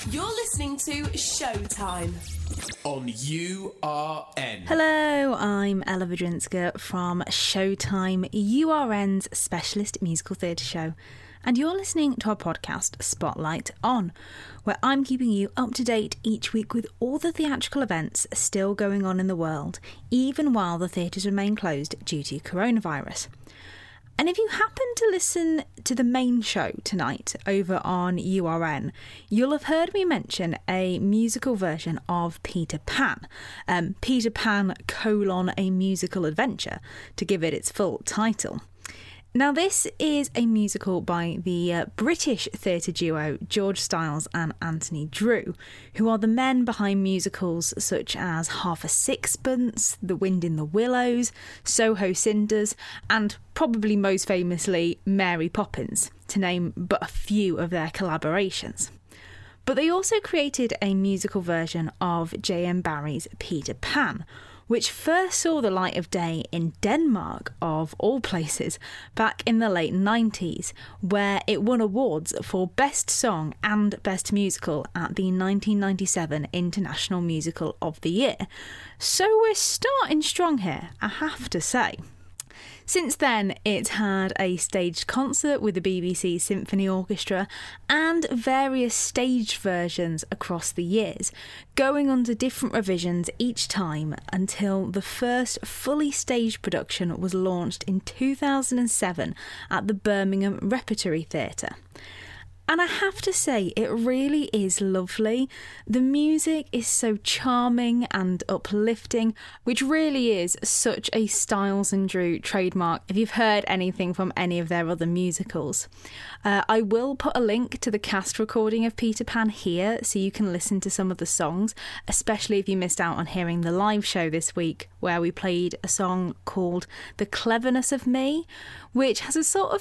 You're listening to Showtime on URN. Hello, I'm Ella Vidrinska from Showtime, URN's specialist musical theatre show, and you're listening to our podcast Spotlight On, where I'm keeping you up to date each week with all the theatrical events still going on in the world, even while the theatres remain closed due to coronavirus. And if you happen to listen to the main show tonight over on URN, you'll have heard me mention a musical version of Peter Pan. Peter Pan: A Musical Adventure, to give it its full title. Now, this is a musical by the British theatre duo George Stiles and Anthony Drew, who are the men behind musicals such as Half a Sixpence, The Wind in the Willows, Soho Cinders, and probably most famously Mary Poppins, to name but a few of their collaborations. But they also created a musical version of J.M. Barrie's Peter Pan, which first saw the light of day in Denmark, of all places, back in the late 90s, where it won awards for Best Song and Best Musical at the 1997 International Musical of the Year. So we're starting strong here, I have to say. Since then, it's had a staged concert with the BBC Symphony Orchestra and various staged versions across the years, going under different revisions each time until the first fully staged production was launched in 2007 at the Birmingham Repertory Theatre. And I have to say, it really is lovely. The music is so charming and uplifting, which really is such a Stiles and Drew trademark if you've heard anything from any of their other musicals. I will put a link to the cast recording of Peter Pan here so you can listen to some of the songs, especially if you missed out on hearing the live show this week where we played a song called The Cleverness of Me, which has a nice sort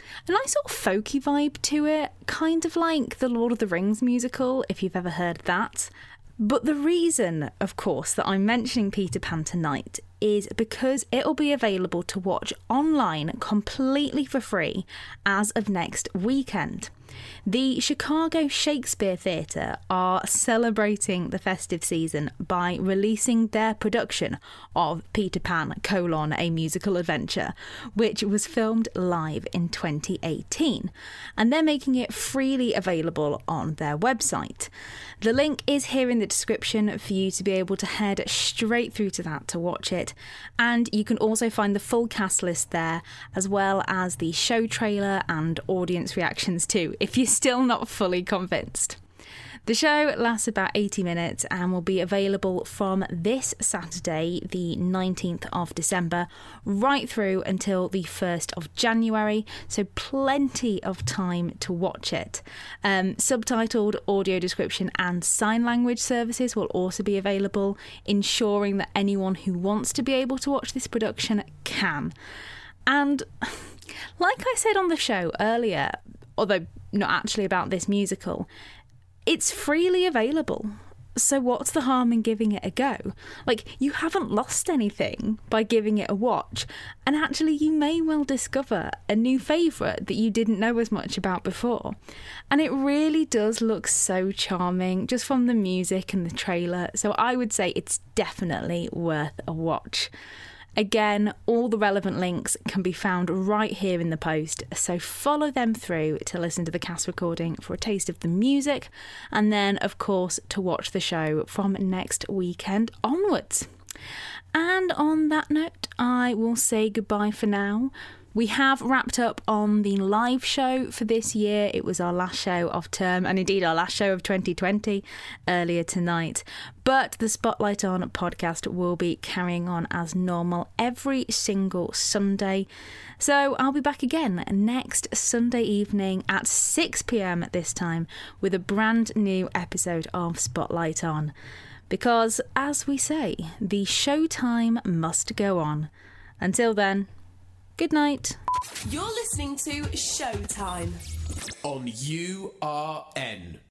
of folky vibe to it, kind of like the Lord of the Rings musical, if you've ever heard that. But the reason, of course, that I'm mentioning Peter Pan tonight is because it'll be available to watch online completely for free as of next weekend. The Chicago Shakespeare Theatre are celebrating the festive season by releasing their production of Peter Pan: A Musical Adventure, which was filmed live in 2018, and they're making it freely available on their website. The link is here in the description for you to be able to head straight through to that to watch it, and you can also find the full cast list there, as well as the show trailer and audience reactions too, if you're still not fully convinced. The show lasts about 80 minutes and will be available from this Saturday, the 19th of December, right through until the 1st of January, so plenty of time to watch it. Subtitled audio description and sign language services will also be available, ensuring that anyone who wants to be able to watch this production can. And like I said on the show earlier, although not actually about this musical, it's freely available. So what's the harm in giving it a go? Like, you haven't lost anything by giving it a watch, and actually you may well discover a new favourite that you didn't know as much about before. And it really does look so charming just from the music and the trailer, so I would say it's definitely worth a watch. Again, all the relevant links can be found right here in the post, so follow them through to listen to the cast recording for a taste of the music, and then, of course, to watch the show from next weekend onwards. And on that note, I will say goodbye for now. We have wrapped up on the live show for this year. It was our last show of term, and indeed our last show of 2020 earlier tonight. But the Spotlight On podcast will be carrying on as normal every single Sunday. So I'll be back again next Sunday evening at 6 p.m. at this time with a brand new episode of Spotlight On. Because, as we say, the showtime must go on. Until then, good night. You're listening to Showtime on URN.